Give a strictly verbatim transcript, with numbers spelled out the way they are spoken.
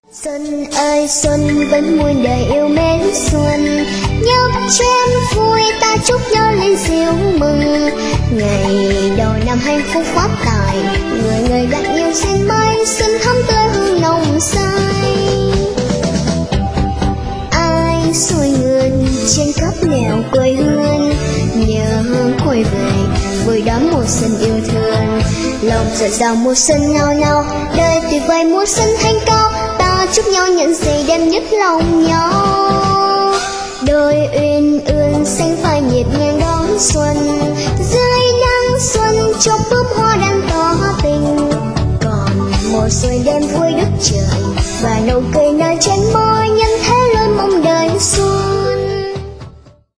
Xuân ơi xuân vẫn muôn đời yêu mến xuân, nhấp chén vui ta chúc nhau lên diệu mừng. Ngày đầu năm hạnh phúc phát tài, người người gặt nhiều sen mai, xuân thắm tươi hương nồng say. Ai xuôi ngược trên khắp nẻo quê hương, nhớ quay về vui đón mùa xuân yêu thương. Lòng rộn rào mùa xuân ngào ngào, đời tuyệt vời mùa xuân thanh cao. Ta chúc nhau những gì đẹp nhất lòng nhau, đôi uyên ương xanh phai nhiệt ngang đón xuân. Dưới nắng xuân chốc bướm hoa đang tỏ tình, còn mùa xuôi đêm vui đất trời và nụ cười nở trên môi.